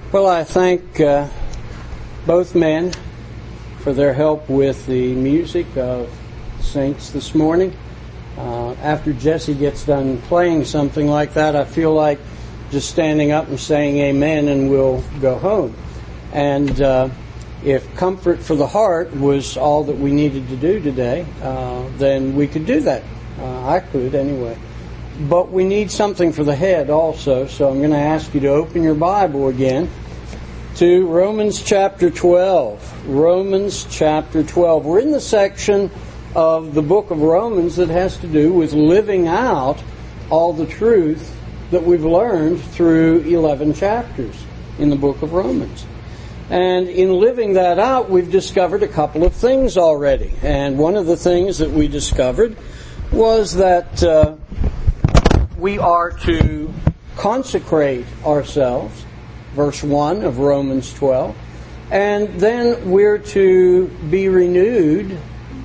Well, I thank both men for their help with the music of Saints this morning. After Jesse gets done playing something like that, I feel like just standing up and saying amen and we'll go home. And if comfort for the heart was all that we needed to do today, then we could do that. I could anyway. But we need something for the head also, so I'm going to ask you to open your Bible again to Romans chapter 12. Romans chapter 12. We're in the section of the book of Romans that has to do with living out all the truth that we've learned through 11 chapters in the book of Romans. And in living that out, we've discovered a couple of things already. And one of the things that we discovered was that we are to consecrate ourselves, verse 1 of Romans 12, and then we're to be renewed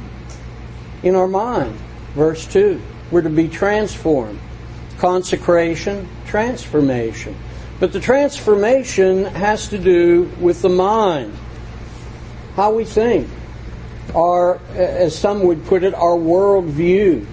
in our mind, verse 2. We're to be transformed. Consecration, transformation. But the transformation has to do with the mind, how we think, our, as some would put it, our worldview.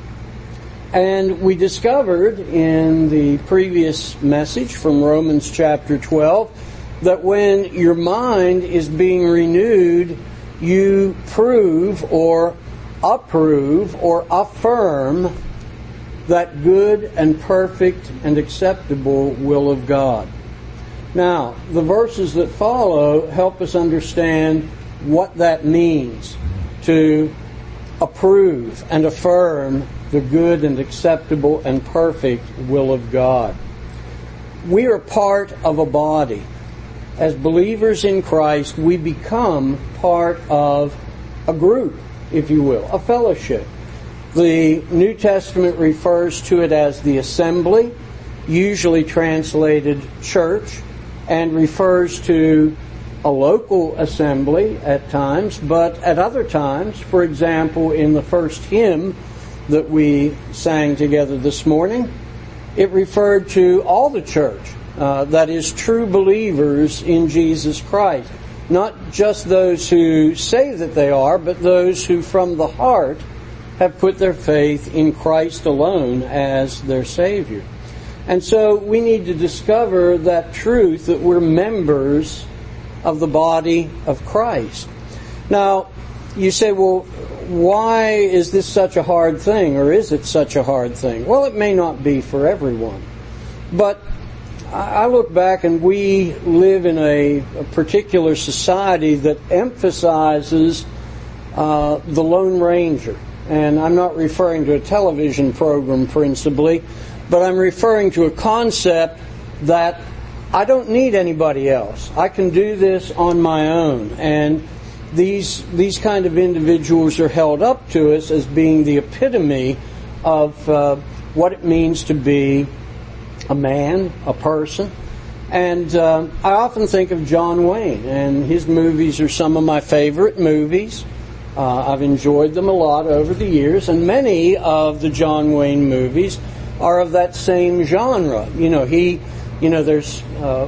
And we discovered in the previous message from Romans chapter 12 that when your mind is being renewed, you prove or approve or affirm that good and perfect and acceptable will of God. Now, the verses that follow help us understand what that means to approve and affirm the good and acceptable and perfect will of God. We are part of a body. As believers in Christ, we become part of a group, if you will, a fellowship. The New Testament refers to it as the assembly, usually translated church, and refers to a local assembly at times, but at other times, for example, in the first hymn that we sang together this morning, it referred to all the church, that is, true believers in Jesus Christ. Not just those who say that they are, but those who from the heart have put their faith in Christ alone as their Savior. And so we need to discover that truth, that we're members of the body of Christ. Now, you say, well, why is this such a hard thing, or is it such a hard thing? Well, it may not be for everyone. But I look back and we live in a particular society that emphasizes the Lone Ranger. And I'm not referring to a television program principally, but I'm referring to a concept that I don't need anybody else. I can do this on my own. And these kind of individuals are held up to us as being the epitome of what it means to be a man, a person. And I often think of John Wayne, and his movies are some of my favorite movies. I've enjoyed them a lot over the years, and many of the John Wayne movies are of that same genre. There's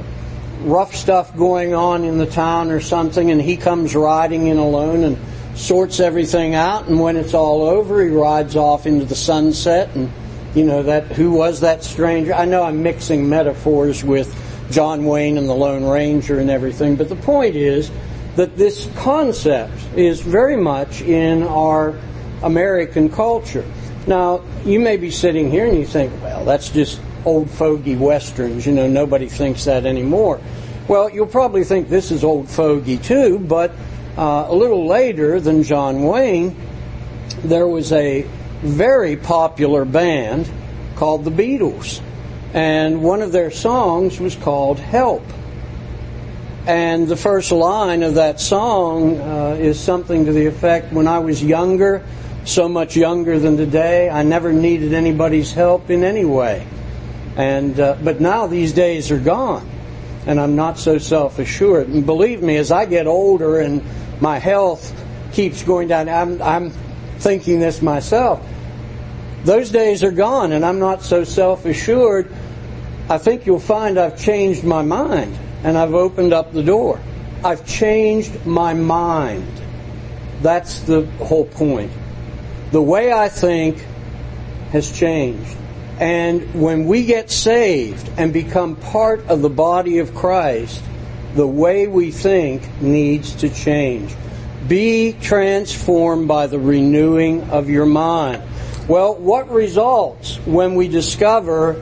rough stuff going on in the town or something, and he comes riding in alone and sorts everything out, and when it's all over, he rides off into the sunset, and who was that stranger? I know I'm mixing metaphors with John Wayne and the Lone Ranger and everything, but the point is that this concept is very much in our American culture. Now, you may be sitting here and you think, well, that's just old fogey westerns, nobody thinks that anymore. Well, you'll probably think this is old fogey too, but a little later than John Wayne, there was a very popular band called the Beatles, and one of their songs was called Help. And the first line of that song is something to the effect, when I was younger, so much younger than today, I never needed anybody's help in any way. And but now these days are gone, and I'm not so self-assured. And believe me, as I get older and my health keeps going down, I'm thinking this myself. Those days are gone, and I'm not so self-assured. I think you'll find I've changed my mind. and I've opened up the door. I've changed my mind. That's the whole point. The way I think has changed. And when we get saved and become part of the body of Christ, the way we think needs to change. Be transformed by the renewing of your mind. Well, what results when we discover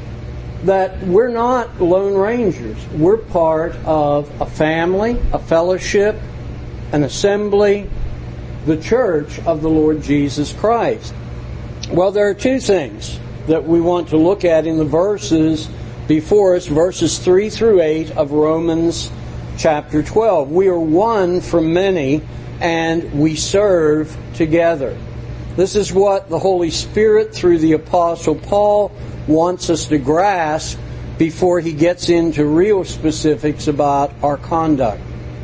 that we're not lone rangers? We're part of a family, a fellowship, an assembly, the church of the Lord Jesus Christ. Well, there are two things that we want to look at in the verses before us, verses 3 through 8 of Romans chapter 12. We are one from many, and we serve together. This is what the Holy Spirit, through the Apostle Paul, wants us to grasp before he gets into real specifics about our conduct.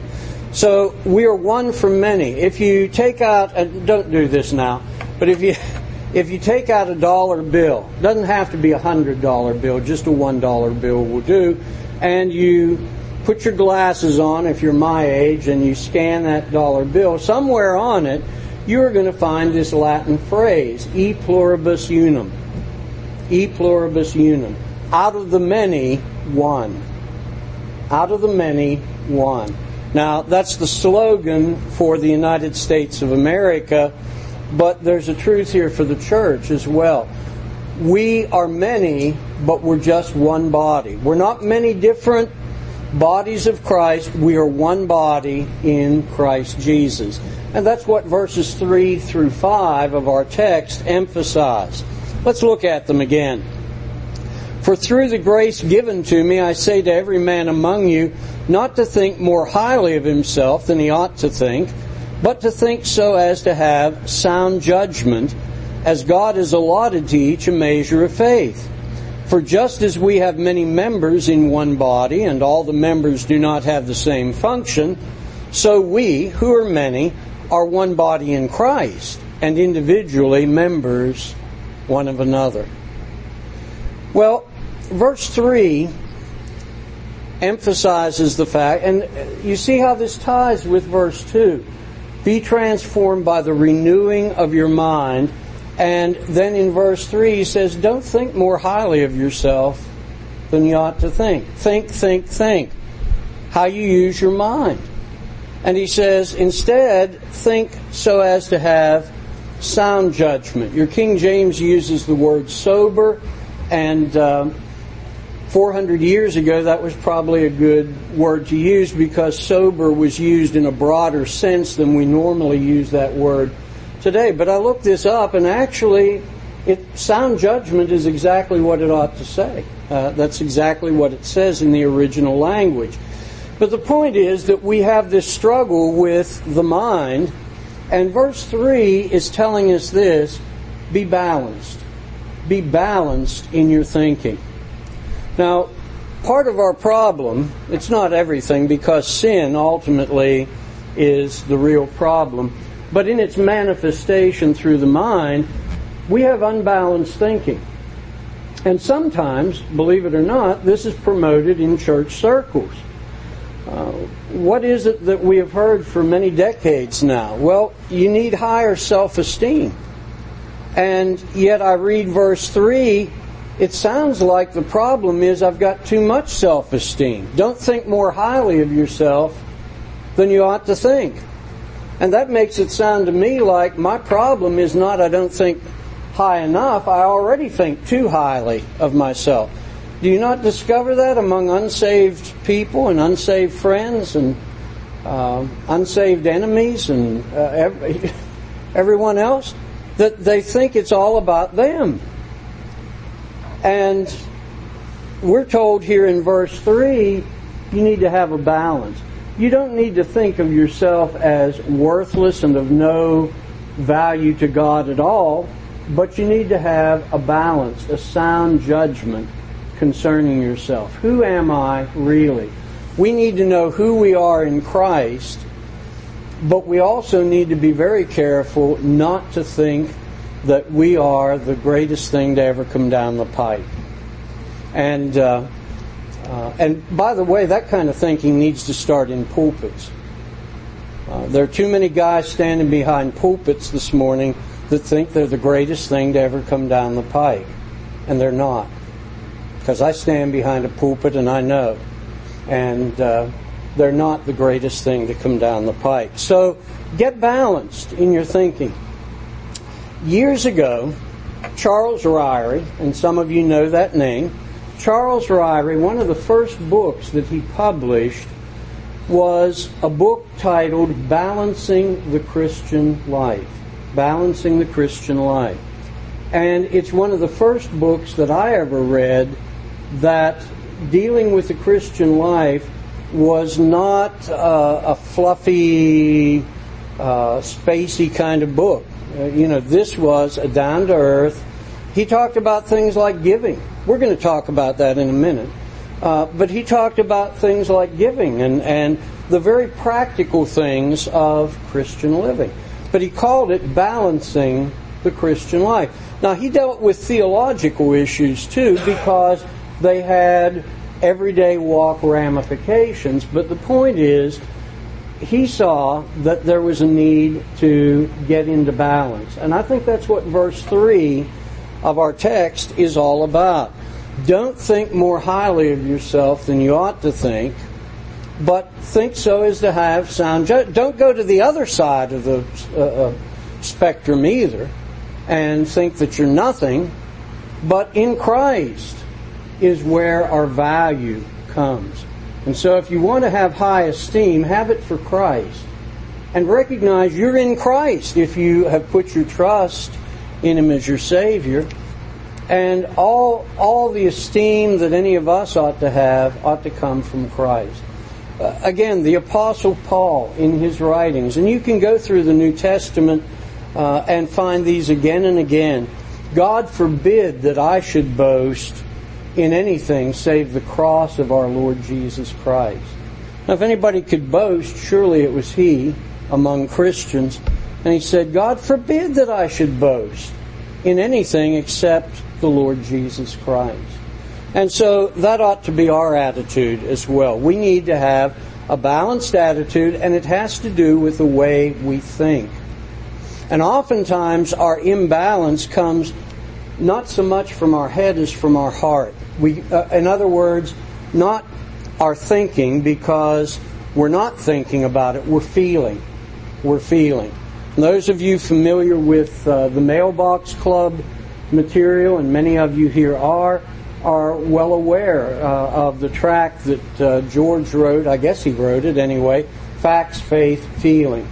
So, we are one from many. If you take out, don't do this now, but if you take out a dollar bill, it doesn't have to be a $100 bill, just a $1 bill will do, and you put your glasses on if you're my age and you scan that dollar bill, somewhere on it you're going to find this Latin phrase, e pluribus unum. E pluribus unum. Out of the many, one. Out of the many, one. Now, that's the slogan for the United States of America, but there's a truth here for the church as well. We are many, but we're just one body. We're not many different bodies of Christ. We are one body in Christ Jesus. And that's what verses 3 through 5 of our text emphasize. Let's look at them again. For through the grace given to me, I say to every man among you, not to think more highly of himself than he ought to think, but to think so as to have sound judgment, as God has allotted to each a measure of faith. For just as we have many members in one body, and all the members do not have the same function, so we, who are many, are one body in Christ, and individually members one of another. Well, verse 3 emphasizes the fact, and you see how this ties with verse 2. Be transformed by the renewing of your mind. And then in verse 3 he says, don't think more highly of yourself than you ought to think. Think. How you use your mind. And he says, instead, think so as to have sound judgment. Your King James uses the word sober, and 400 years ago that was probably a good word to use because sober was used in a broader sense than we normally use that word today. But I looked this up, and actually sound judgment is exactly what it ought to say. That's exactly what it says in the original language. But the point is that we have this struggle with the mind, and verse 3 is telling us this: be balanced. Be balanced in your thinking. Now, part of our problem, it's not everything, because sin ultimately is the real problem, but in its manifestation through the mind, we have unbalanced thinking. And sometimes, believe it or not, this is promoted in church circles. What is it that we have heard for many decades now? Well, you need higher self-esteem. And yet I read verse 3, it sounds like the problem is I've got too much self-esteem. Don't think more highly of yourself than you ought to think. And that makes it sound to me like my problem is not I don't think high enough, I already think too highly of myself. Do you not discover that among unsaved people and unsaved friends and unsaved enemies and everyone else? That they think it's all about them. And we're told here in verse 3, you need to have a balance. You don't need to think of yourself as worthless and of no value to God at all, but you need to have a balance, a sound judgment concerning yourself. Who am I really? We need to know who we are in Christ, but we also need to be very careful not to think that we are the greatest thing to ever come down the pipe. And And by the way, that kind of thinking needs to start in pulpits. There are too many guys standing behind pulpits this morning that think they're the greatest thing to ever come down the pike. And they're not. Because I stand behind a pulpit and I know. And they're not the greatest thing to come down the pike. So get balanced in your thinking. Years ago, Charles Ryrie, and some of you know that name, Charles Ryrie, one of the first books that he published was a book titled Balancing the Christian Life. Balancing the Christian Life. And it's one of the first books that I ever read that dealing with the Christian life was not a fluffy, spacey kind of book. This was a down-to-earth. He talked about things like giving. We're going to talk about that in a minute. But he talked about things like giving and the very practical things of Christian living. But he called it Balancing the Christian Life. Now, he dealt with theological issues too, because they had everyday walk ramifications. But the point is, he saw that there was a need to get into balance. And I think that's what verse 3 of our text is all about. Don't think more highly of yourself than you ought to think, but think so as to have sound judgment. Don't go to the other side of the spectrum either and think that you're nothing, but in Christ is where our value comes. And so if you want to have high esteem, have it for Christ. And recognize you're in Christ if you have put your trust in Him as your Savior. And all the esteem that any of us ought to come from Christ. Again, the Apostle Paul in his writings, and you can go through the New Testament and find these again and again. God forbid that I should boast in anything save the cross of our Lord Jesus Christ. Now, if anybody could boast, surely it was he among Christians. And he said, God forbid that I should boast in anything except the Lord Jesus Christ. And so that ought to be our attitude as well. We need to have a balanced attitude, and it has to do with the way we think. And oftentimes our imbalance comes not so much from our head as from our heart. In other words, not our thinking, because we're not thinking about it, we're feeling. We're feeling. And those of you familiar with the Mailbox Club material, and many of you here are well aware of the tract that George wrote. I guess he wrote it anyway. Facts, Faith, Feeling.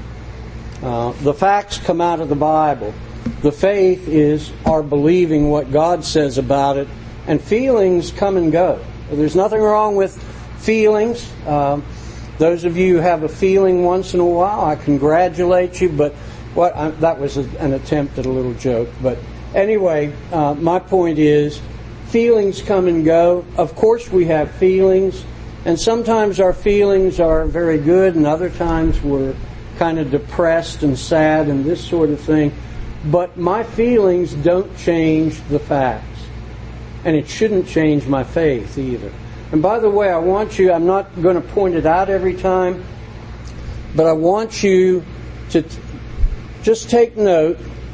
The facts come out of the Bible. The faith is our believing what God says about it, and feelings come and go. There's nothing wrong with feelings. Those of you who have a feeling once in a while, I congratulate you, but that was an attempt at a little joke. But anyway, my point is, feelings come and go. Of course we have feelings, and sometimes our feelings are very good, and other times we're kind of depressed and sad and this sort of thing. But my feelings don't change the facts. And it shouldn't change my faith either. And by the way, I'm not going to point it out every time, but I want you to just take note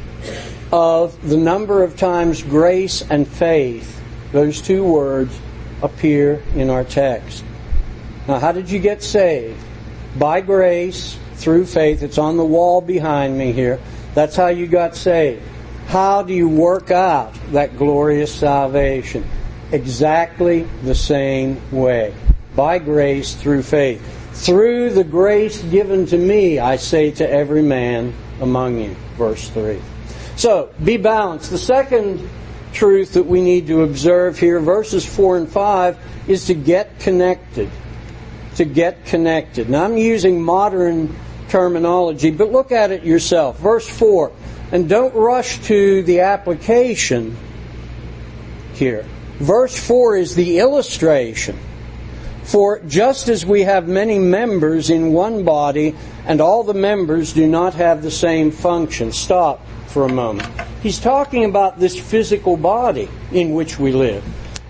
of the number of times grace and faith, those two words, appear in our text. Now, how did you get saved? By grace, through faith. It's on the wall behind me here. That's how you got saved. How do you work out that glorious salvation? Exactly the same way. By grace, through faith. Through the grace given to me, I say to every man among you. Verse 3. So, be balanced. The second truth that we need to observe here, verses 4 and 5, is to get connected. To get connected. Now, I'm using modern terminology, but look at it yourself. Verse 4. And don't rush to the application here. Verse 4 is the illustration. For just as we have many members in one body, and all the members do not have the same function. Stop for a moment. He's talking about this physical body in which we live.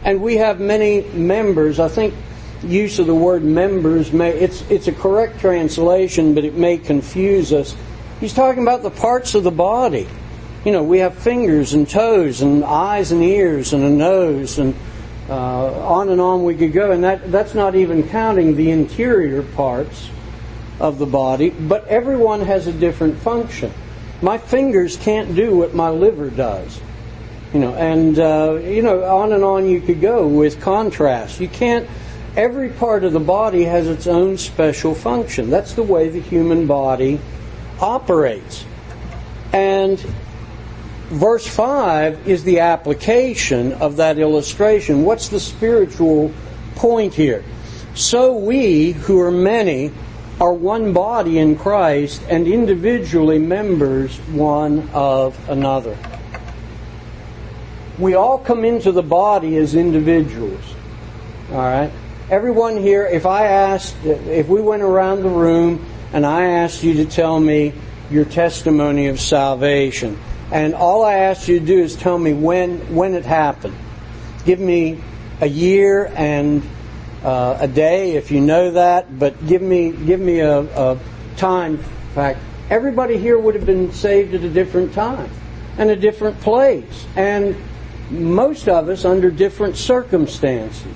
And we have many members. I think use of the word members, it's a correct translation, but it may confuse us. He's talking about the parts of the body. You know, we have fingers and toes and eyes and ears and a nose, and on we could go. And that's not even counting the interior parts of the body, but everyone has a different function. My fingers can't do what my liver does. You know, and on you could go with contrast. You can't. Every part of the body has its own special function. That's the way the human body operates. And verse 5 is the application of that illustration. What's the spiritual point here? So we, who are many, are one body in Christ and individually members one of another. We all come into the body as individuals. All right? Everyone here, if we went around the room and I asked you to tell me your testimony of salvation, and all I asked you to do is tell me when it happened. Give me a year and a day if you know that, but give me a time. In fact, everybody here would have been saved at a different time and a different place, and most of us under different circumstances.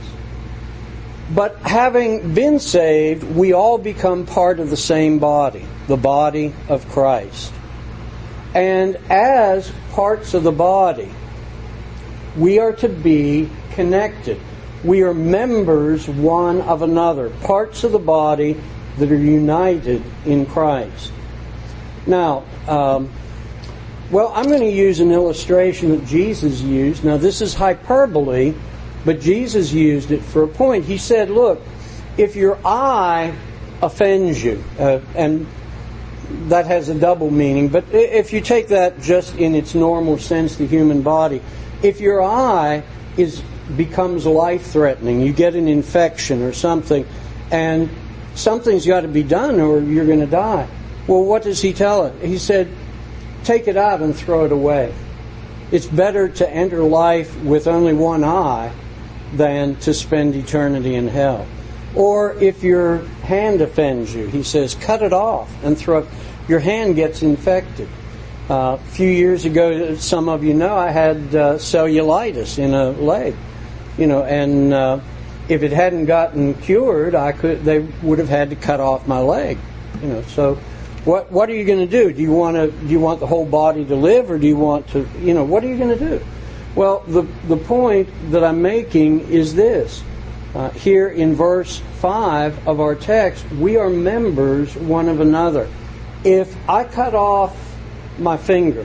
But having been saved, we all become part of the same body, the body of Christ. And as parts of the body, we are to be connected. We are members one of another, parts of the body that are united in Christ. Now, I'm going to use an illustration that Jesus used. Now, this is hyperbole, but Jesus used it for a point. He said, look, if your eye offends you, and that has a double meaning, but if you take that just in its normal sense, the human body, if your eye becomes life-threatening, you get an infection or something, and something's got to be done or you're going to die. Well, what does he tell it? He said, take it out and throw it away. It's better to enter life with only one eye than to spend eternity in hell. Or if your hand offends you, he says, cut it off and throw it. Your hand gets infected. A few years ago, some of you know, I had cellulitis in a leg. You know, and if it hadn't gotten cured, they would have had to cut off my leg. You know, so what are you going to do? Do you want the whole body to live, or do you want to? You know, what are you going to do? Well, the point that I'm making is this. Here in verse 5 of our text, we are members one of another. If I cut off my finger,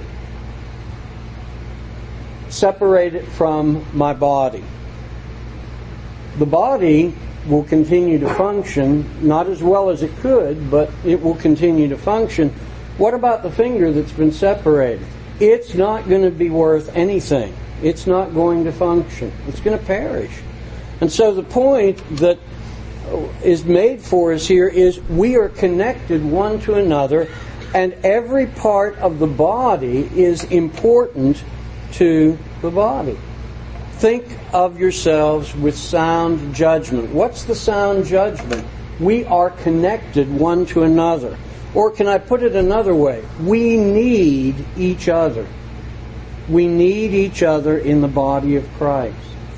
separate it from my body, the body will continue to function, not as well as it could, but it will continue to function. What about the finger that's been separated? It's not going to be worth anything. It's not going to function. It's going to perish. And so the point that is made for us here is we are connected one to another, and every part of the body is important to the body. Think of yourselves with sound judgment. What's the sound judgment? We are connected one to another. Or can I put it another way? We need each other. We need each other in the body of Christ.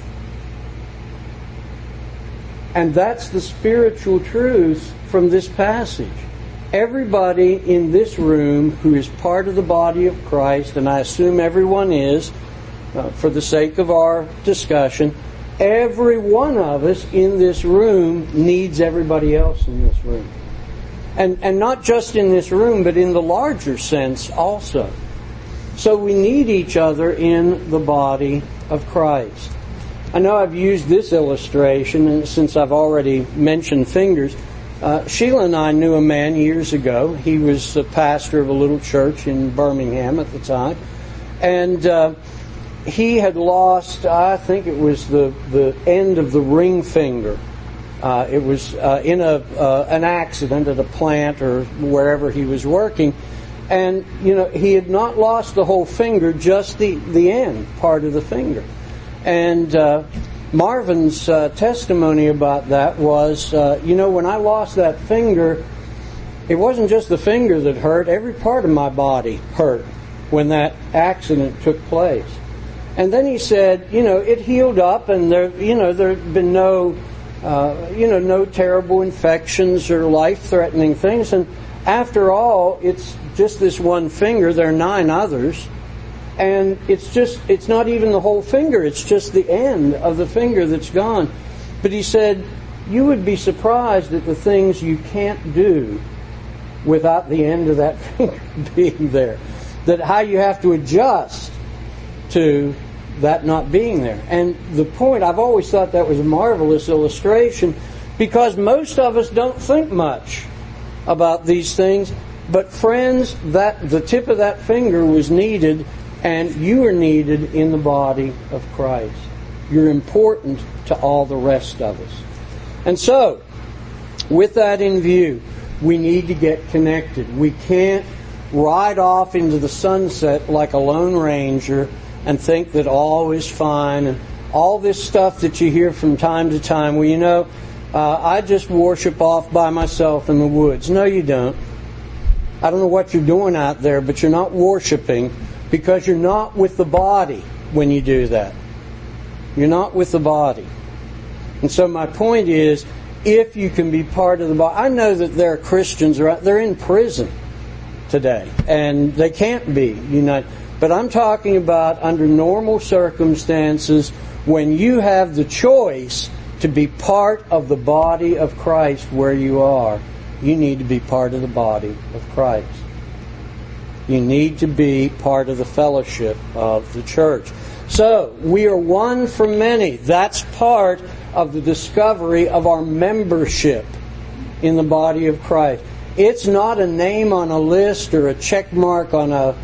And that's the spiritual truth from this passage. Everybody in this room who is part of the body of Christ, and I assume everyone is, for the sake of our discussion, every one of us in this room needs everybody else in this room. And not just in this room, but in the larger sense also. So we need each other in the body of Christ. I know I've used this illustration, and since I've already mentioned fingers, Sheila and I knew a man years ago. He was a pastor of a little church in Birmingham at the time. And he had lost, I think it was the end of the ring finger. It was in an accident at a plant or wherever he was working. And, he had not lost the whole finger, just the end part of the finger. And Marvin's testimony about that was, when I lost that finger, it wasn't just the finger that hurt. Every part of my body hurt when that accident took place. And then he said, it healed up, and there had been no terrible infections or life-threatening things. And after all, it's just this one finger. There are 9 others. And it's not even the whole finger. It's just the end of the finger that's gone. But he said, you would be surprised at the things you can't do without the end of that finger being there. That how you have to adjust to that not being there. And the point, I've always thought that was a marvelous illustration, because most of us don't think much about these things. But friends, the tip of that finger was needed, and you are needed in the body of Christ. You're important to all the rest of us. And so, with that in view, we need to get connected. We can't ride off into the sunset like a Lone Ranger and think that all is fine, and all this stuff that you hear from time to time. Well, I just worship off by myself in the woods. No, you don't. I don't know what you're doing out there, but you're not worshiping, because you're not with the body when you do that. You're not with the body. And so my point is, if you can be part of the body. I know that there are Christians, they're in prison today, and they can't be united. But I'm talking about under normal circumstances, when you have the choice to be part of the body of Christ where you are, you need to be part of the body of Christ. You need to be part of the fellowship of the church. So, we are one from many. That's part of the discovery of our membership in the body of Christ. It's not a name on a list or a check mark on a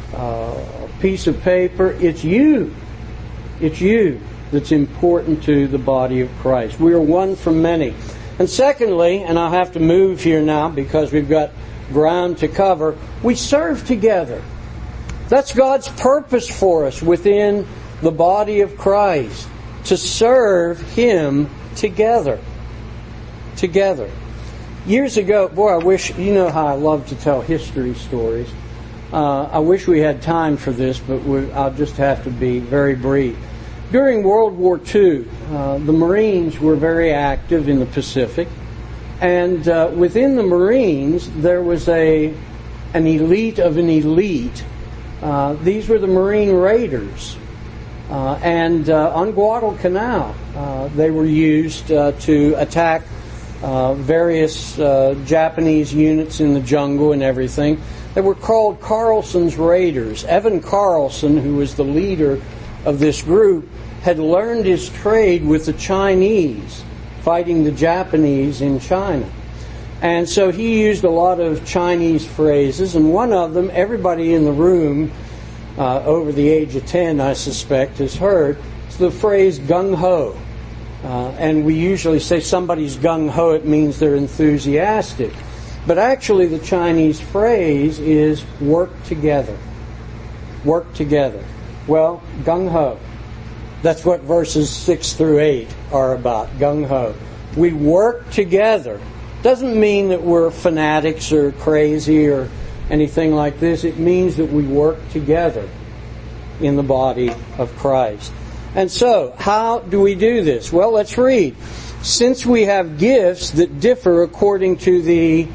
piece of paper. It's you. It's you that's important to the body of Christ. We are one from many. And secondly, and I'll have to move here now because we've got ground to cover, we serve together. That's God's purpose for us within the body of Christ, to serve Him together. Together. Years ago, I wish, you know how I love to tell history stories. I wish we had time for this, but I'll just have to be very brief. During World War II, the Marines were very active in the Pacific. And within the Marines, there was an elite of an elite. These were the Marine Raiders. And on Guadalcanal, they were used to attack various Japanese units in the jungle and everything. They were called Carlson's Raiders. Evan Carlson, who was the leader of this group, had learned his trade with the Chinese, fighting the Japanese in China. And so he used a lot of Chinese phrases, and one of them, everybody in the room over the age of 10, I suspect, has heard. It's the phrase gung-ho. And we usually say somebody's gung-ho, it means they're enthusiastic. But actually the Chinese phrase is work together. Work together. Well, gung-ho. That's what verses 6 through 8 are about, gung-ho. We work together. Doesn't mean that we're fanatics or crazy or anything like this. It means that we work together in the body of Christ. And so, how do we do this? Well, let's read. Since we have gifts that differ according to the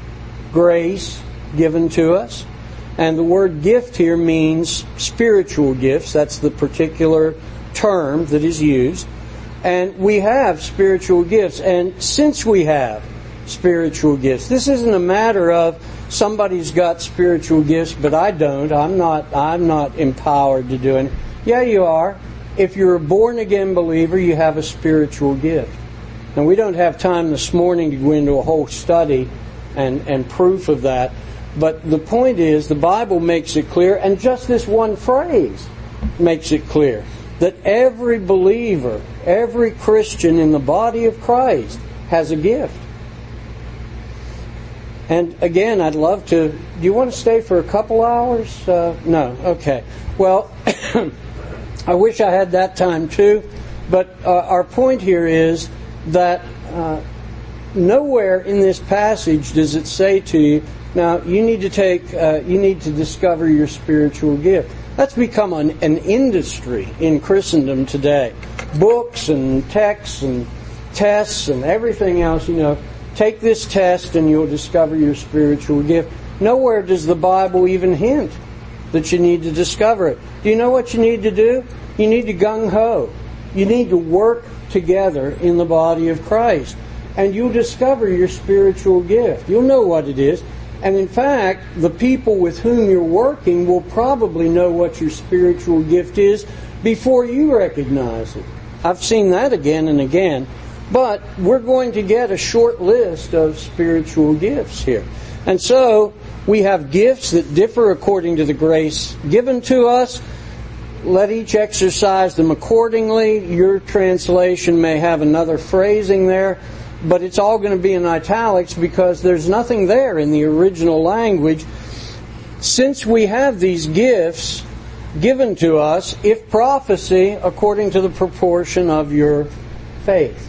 grace given to us, and the word gift here means spiritual gifts. That's the particular term that is used. And we have spiritual gifts. And since we have spiritual gifts, this isn't a matter of somebody's got spiritual gifts, but I don't. I'm not empowered to do it. Yeah, you are. If you're a born-again believer, you have a spiritual gift. Now, we don't have time this morning to go into a whole study and proof of that. But the point is, the Bible makes it clear, and just this one phrase makes it clear, that every believer, every Christian in the body of Christ has a gift. And again, I'd love to... Do you want to stay for a couple hours? No? Okay. Well, I wish I had that time too. But our point here is that nowhere in this passage does it say to you, now you need to discover your spiritual gift. That's become an industry in Christendom today. Books and texts and tests and everything else, take this test and you'll discover your spiritual gift. Nowhere does the Bible even hint that you need to discover it. Do you know what you need to do? You need to gung-ho. You need to work together in the body of Christ. And you'll discover your spiritual gift. You'll know what it is. And in fact, the people with whom you're working will probably know what your spiritual gift is before you recognize it. I've seen that again and again. But we're going to get a short list of spiritual gifts here. And so, we have gifts that differ according to the grace given to us. Let each exercise them accordingly. Your translation may have another phrasing there, but it's all going to be in italics because there's nothing there in the original language. Since we have these gifts given to us, if prophecy, according to the proportion of your faith.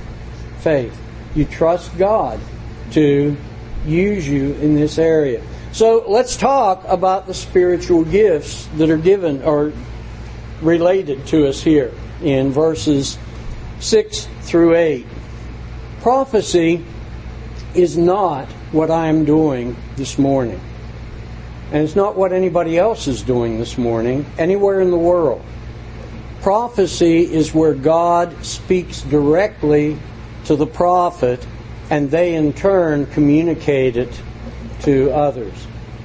You trust God to use you in this area. So let's talk about the spiritual gifts that are given or related to us here in verses 6 through 8. Prophecy is not what I am doing this morning. And it's not what anybody else is doing this morning, anywhere in the world. Prophecy is where God speaks directly to the prophet, and they in turn communicate it to others.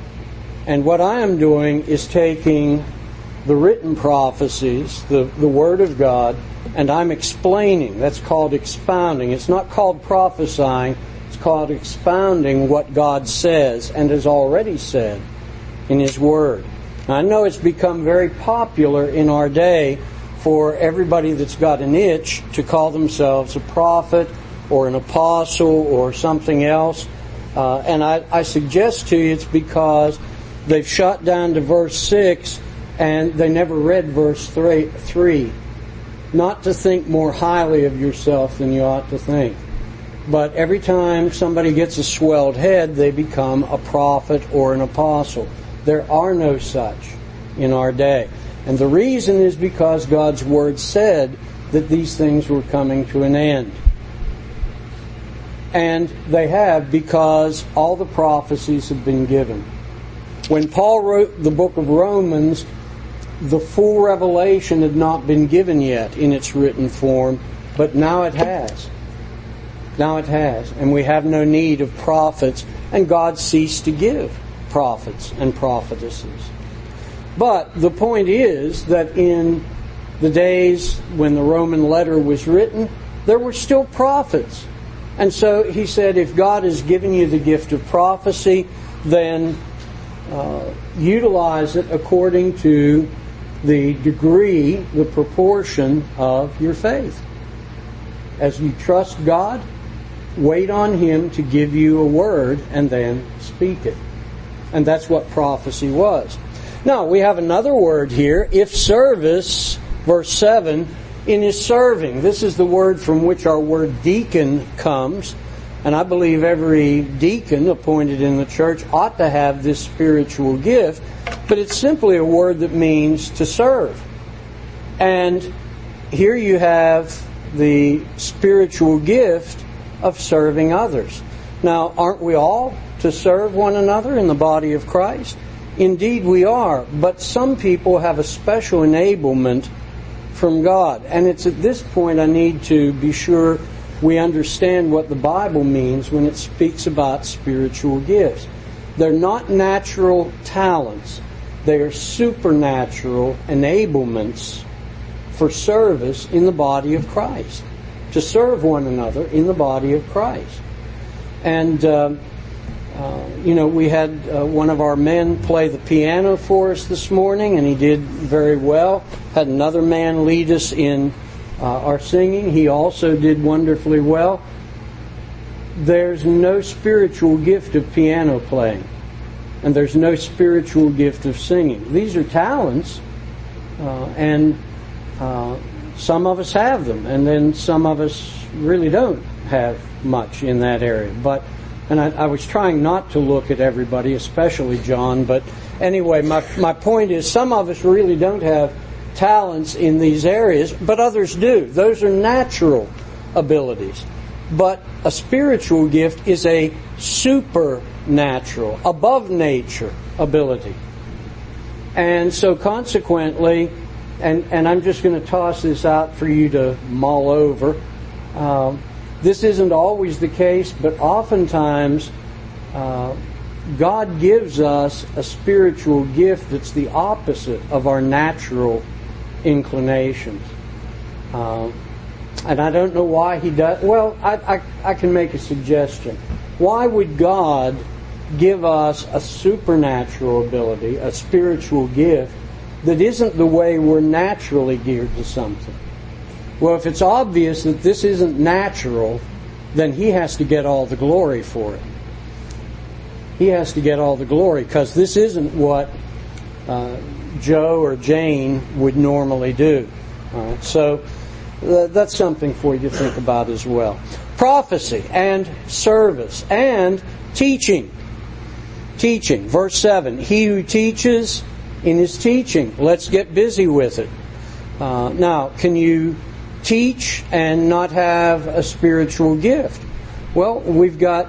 And what I am doing is taking the written prophecies, the Word of God, and I'm explaining. That's called expounding. It's not called prophesying. It's called expounding what God says and has already said in His Word. Now, I know it's become very popular in our day for everybody that's got an itch to call themselves a prophet or an apostle or something else. And I suggest to you it's because they've shot down to verse 6 and they never read verse 3. Not to think more highly of yourself than you ought to think. But every time somebody gets a swelled head, they become a prophet or an apostle. There are no such in our day. And the reason is because God's Word said that these things were coming to an end. And they have, because all the prophecies have been given. When Paul wrote the book of Romans, the full revelation had not been given yet in its written form, but now it has. Now it has. And we have no need of prophets, and God ceased to give prophets and prophetesses. But the point is that in the days when the Roman letter was written, there were still prophets. And so he said, if God has given you the gift of prophecy, then utilize it according to the degree, the proportion of your faith. As you trust God, wait on Him to give you a word and then speak it. And that's what prophecy was. Now, we have another word here, if service, verse 7, in His serving. This is the word from which our word deacon comes. And I believe every deacon appointed in the church ought to have this spiritual gift. But it's simply a word that means to serve. And here you have the spiritual gift of serving others. Now, aren't we all to serve one another in the body of Christ? Indeed we are, but some people have a special enablement from God. And it's at this point I need to be sure we understand what the Bible means when it speaks about spiritual gifts. They're not natural talents. They are supernatural enablements for service in the body of Christ. To serve one another in the body of Christ. And we had one of our men play the piano for us this morning, and he did very well. Had another man lead us in our singing. He also did wonderfully well. There's no spiritual gift of piano playing, and there's no spiritual gift of singing. These are talents, and some of us have them, and then some of us really don't have much in that area. And I was trying not to look at everybody, especially John, but anyway, my point is some of us really don't have talents in these areas, but others do. Those are natural abilities. But a spiritual gift is a supernatural, above nature ability. And so consequently, and I'm just going to toss this out for you to mull over, this isn't always the case, but oftentimes God gives us a spiritual gift that's the opposite of our natural inclinations. And I don't know why He does. Well, I can make a suggestion. Why would God give us a supernatural ability, a spiritual gift, that isn't the way we're naturally geared to something? Well, if it's obvious that this isn't natural, then He has to get all the glory for it. He has to get all the glory, because this isn't what Joe or Jane would normally do. All right, so that's something for you to think about as well. Prophecy and service and teaching. Teaching. Verse 7, he who teaches in his teaching, let's get busy with it. Now, can you teach and not have a spiritual gift? Well, we've got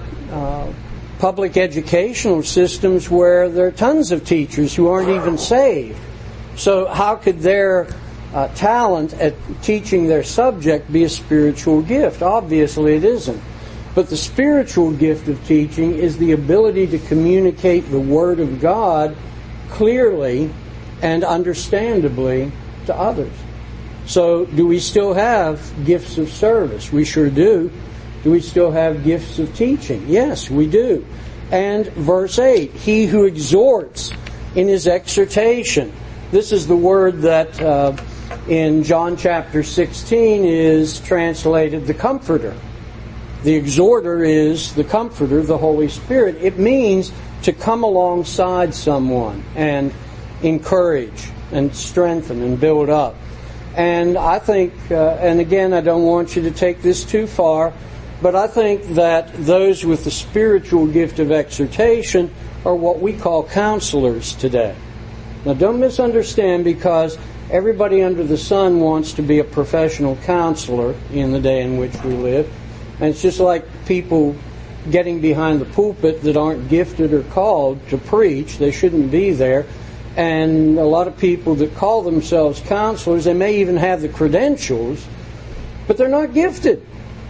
public educational systems where there are tons of teachers who aren't even saved. So how could their talent at teaching their subject be a spiritual gift? Obviously it isn't. But the spiritual gift of teaching is the ability to communicate the Word of God clearly and understandably to others. So, do we still have gifts of service? We sure do. Do we still have gifts of teaching? Yes, we do. And verse 8, he who exhorts in his exhortation. This is the word that in John chapter 16 is translated the Comforter. The exhorter is the Comforter, the Holy Spirit. It means to come alongside someone and encourage and strengthen and build up. And I think, and again, I don't want you to take this too far, but I think that those with the spiritual gift of exhortation are what we call counselors today. Now, don't misunderstand, because everybody under the sun wants to be a professional counselor in the day in which we live. And it's just like people getting behind the pulpit that aren't gifted or called to preach. They shouldn't be there. And a lot of people that call themselves counselors, they may even have the credentials, but they're not gifted.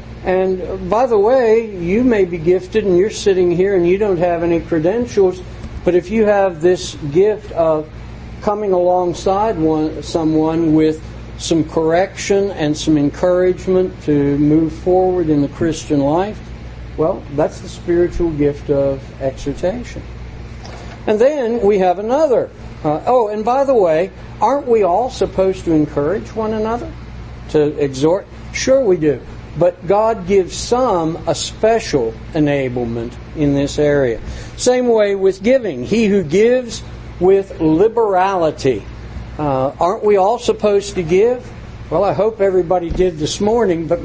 And by the way, you may be gifted and you're sitting here and you don't have any credentials, but if you have this gift of coming alongside someone with some correction and some encouragement to move forward in the Christian life, well, that's the spiritual gift of exhortation. And then we have another. And by the way, aren't we all supposed to encourage one another? To exhort? Sure we do. But God gives some a special enablement in this area. Same way with giving. He who gives with liberality. Aren't we all supposed to give? Well, I hope everybody did this morning, but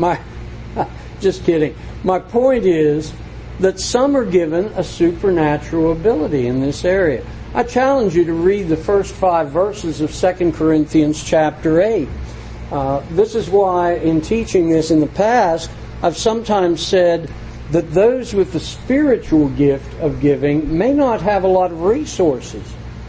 just kidding. My point is that some are given a supernatural ability in this area. I challenge you to read the first 5 verses of 2 Corinthians chapter 8. This is why in teaching this in the past, I've sometimes said that those with the spiritual gift of giving may not have a lot of resources.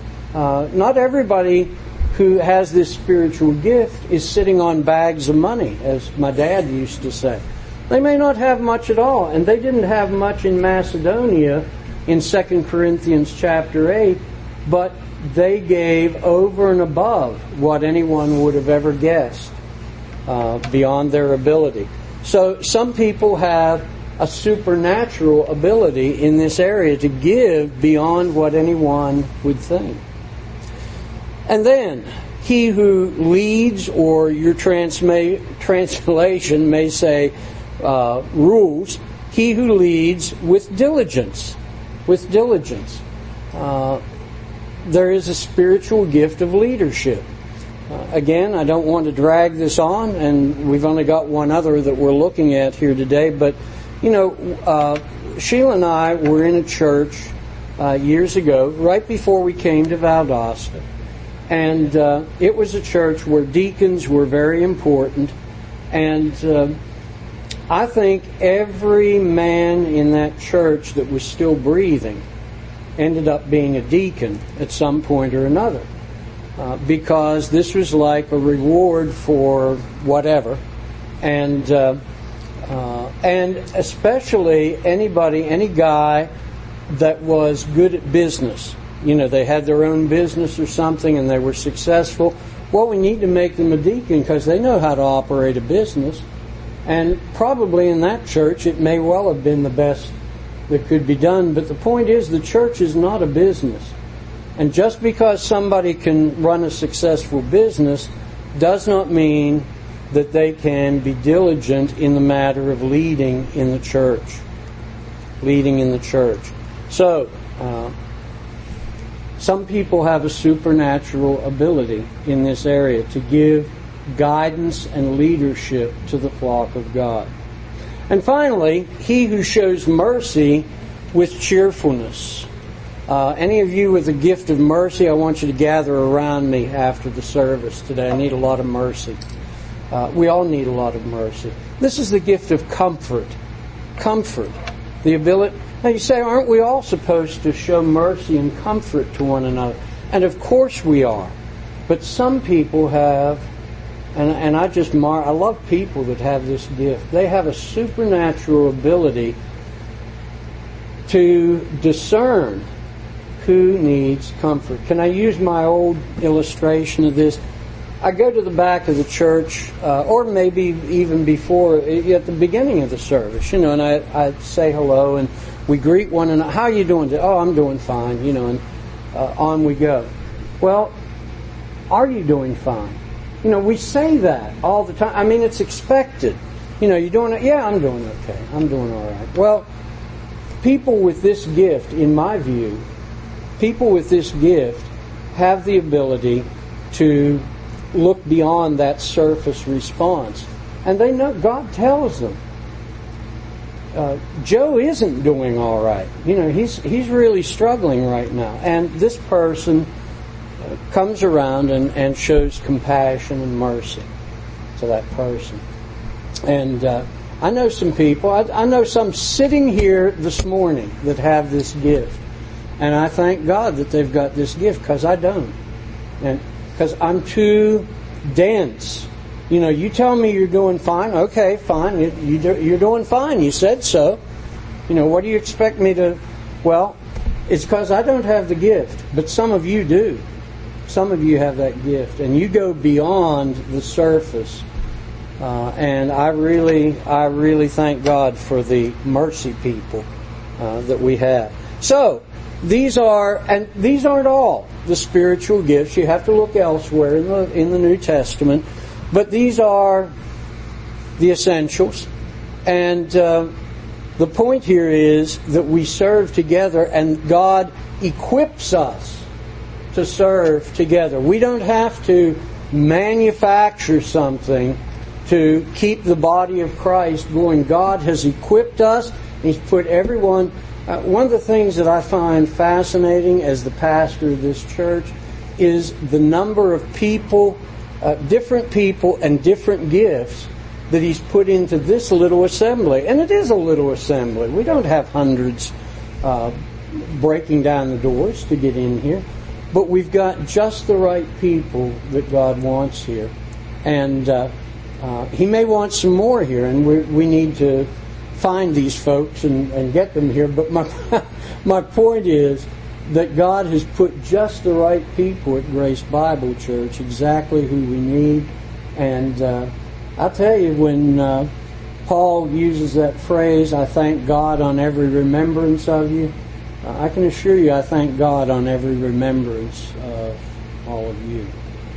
Not everybody who has this spiritual gift is sitting on bags of money, as my dad used to say. They may not have much at all, and they didn't have much in Macedonia in 2 Corinthians chapter 8, but they gave over and above what anyone would have ever guessed, beyond their ability. So some people have a supernatural ability in this area to give beyond what anyone would think. And then, he who leads, or your translation may say rules, he who leads with diligence. With diligence. There is a spiritual gift of leadership. Again, I don't want to drag this on, and we've only got one other that we're looking at here today, but, Sheila and I were in a church years ago, right before we came to Valdosta. And it was a church where deacons were very important. And I think every man in that church that was still breathing ended up being a deacon at some point or another. Because this was like a reward for whatever. And especially any guy that was good at business. They had their own business or something and they were successful. Well, we need to make them a deacon because they know how to operate a business. And probably in that church it may well have been the best that could be done. But the point is, the church is not a business. And just because somebody can run a successful business does not mean that they can be diligent in the matter of leading in the church. Leading in the church. So, some people have a supernatural ability in this area to give guidance and leadership to the flock of God. And finally, he who shows mercy with cheerfulness. Any of you with the gift of mercy, I want you to gather around me after the service today. I need a lot of mercy. We all need a lot of mercy. This is the gift of comfort. Comfort. The ability. Now you say, aren't we all supposed to show mercy and comfort to one another? And of course we are. But some people have, and I love people that have this gift. They have a supernatural ability to discern who needs comfort. Can I use my old illustration of this? I go to the back of the church, or maybe even before, at the beginning of the service, and I say hello, and we greet one another. How are you doing today? Oh, I'm doing fine, and on we go. Well, are you doing fine? We say that all the time. I mean, it's expected. You doing it? Yeah, I'm doing okay. I'm doing all right. Well, people with this gift, in my view, people with this gift have the ability to look beyond that surface response. And they know, God tells them, Joe isn't doing all right. He's really struggling right now. And this person comes around and shows compassion and mercy to that person. And I know some people, I know some sitting here this morning that have this gift. And I thank God that they've got this gift, because I don't. And because I'm too dense. You tell me you're doing fine. Okay, fine. You're doing fine. You said so. What do you expect me to... Well, it's because I don't have the gift. But some of you do. Some of you have that gift. And you go beyond the surface. And I really thank God for the mercy people that we have. So, these aren't all the spiritual gifts. You have to look elsewhere in the New Testament. But these are the essentials. And the point here is that we serve together, and God equips us to serve together. We don't have to manufacture something to keep the body of Christ going. God has equipped us. He's put everyone... one of the things that I find fascinating as the pastor of this church is the number of people, different people and different gifts that He's put into this little assembly. And it is a little assembly. We don't have hundreds breaking down the doors to get in here. But we've got just the right people that God wants here. And He may want some more here, and we need to find these folks and get them here. But my point is that God has put just the right people at Grace Bible Church, exactly who we need. And I'll tell you, when Paul uses that phrase, I thank God on every remembrance of you, I can assure you I thank God on every remembrance of all of you.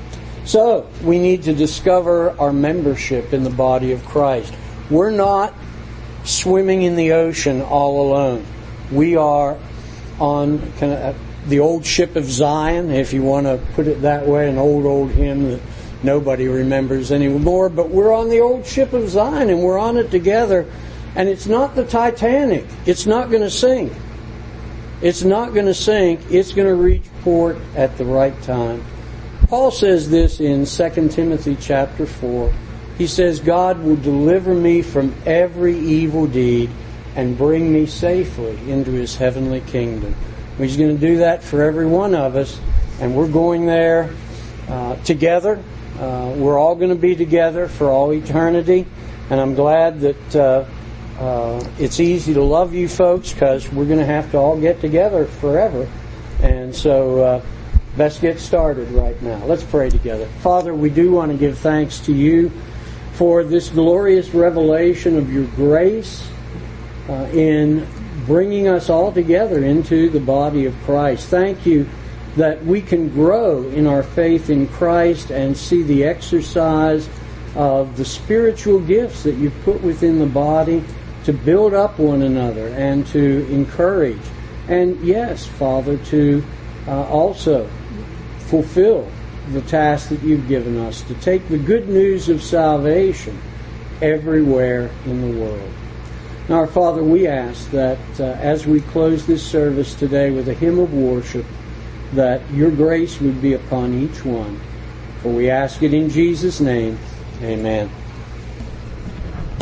So, we need to discover our membership in the body of Christ. We're not swimming in the ocean all alone. We are on the old ship of Zion, if you want to put it that way, an old hymn that nobody remembers anymore, but we're on the old ship of Zion and we're on it together. And it's not the Titanic. It's not going to sink. It's not going to sink. It's going to reach port at the right time. Paul says this in 2 Timothy chapter 4. He says, God will deliver me from every evil deed and bring me safely into His heavenly kingdom. He's going to do that for every one of us, and we're going there together. We're all going to be together for all eternity, and I'm glad that it's easy to love you folks because we're going to have to all get together forever. And so let's get started right now. Let's pray together. Father, we do want to give thanks to you for this glorious revelation of your grace in bringing us all together into the body of Christ. Thank you that we can grow in our faith in Christ and see the exercise of the spiritual gifts that you've put within the body to build up one another and to encourage. And yes, Father, to also fulfill the task that you've given us, to take the good news of salvation everywhere in the world. Now, our Father, we ask that as we close this service today with a hymn of worship, that your grace would be upon each one. For we ask it in Jesus' name. Amen.